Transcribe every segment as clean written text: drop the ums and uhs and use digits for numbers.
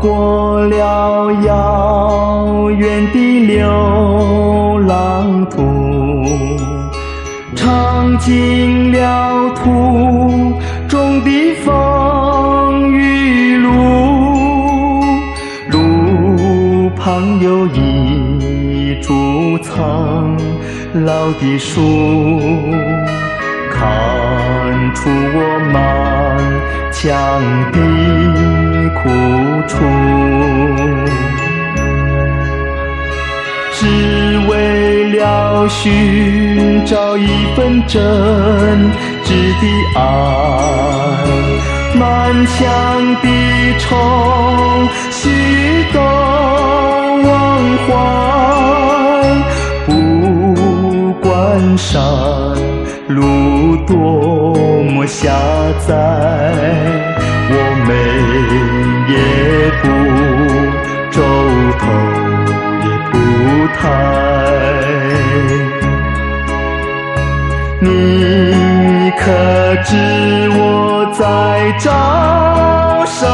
过了遥远的流浪途，尝尽了途中的风雨路，路旁有一株苍老的树，看出我满腔的苦楚，只为了寻找一份真挚的爱，满腔的愁绪都忘怀，不管山路多么狭窄，我们也不皱头也不抬。你可知我在找什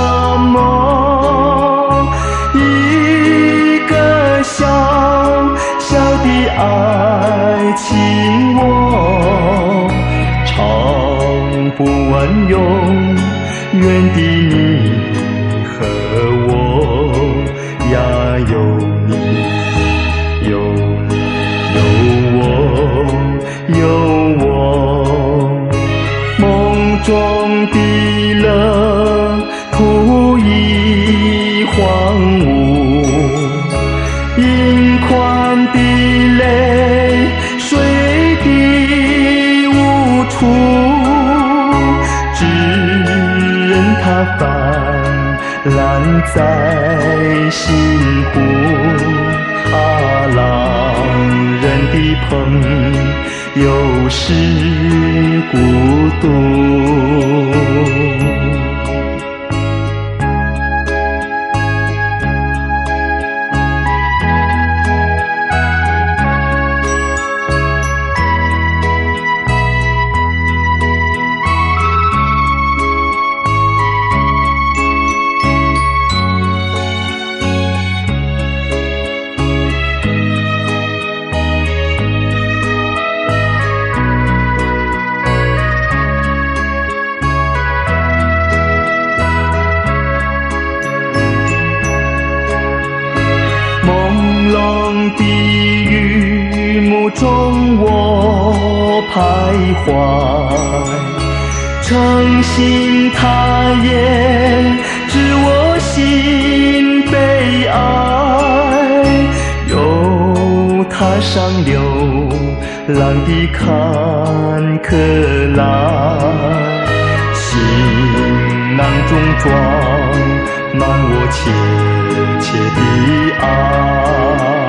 么？一个小小的爱情我唱不完永远的你和我呀，有你有你有我有我，梦中的乐土已荒芜，盈眶的泪水滴无处，只任它泛滥在心湖，浪人的朋友是孤独。的雨幕中我徘徊，诚信它也知我心悲哀，有它上流浪的坎坷来，行囊中装满我切切的爱。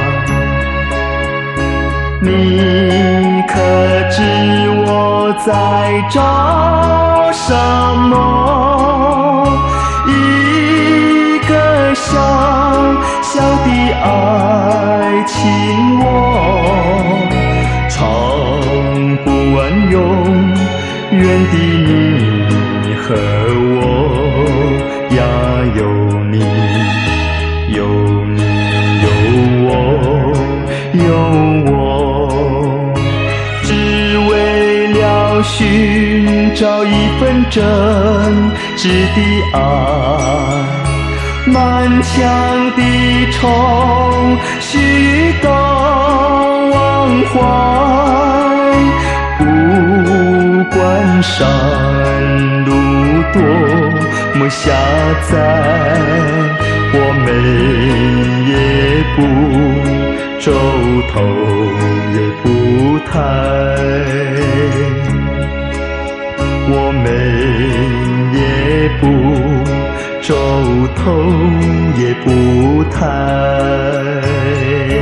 你可知我在找什么？一个小小的爱情我唱不完永远的你和我呀，有你有你有我有我，只为了寻找一份真挚的爱，满腔的愁绪都忘怀，不管山路多么狭窄，我们也不皱头也不抬，我们也不皱头也不抬。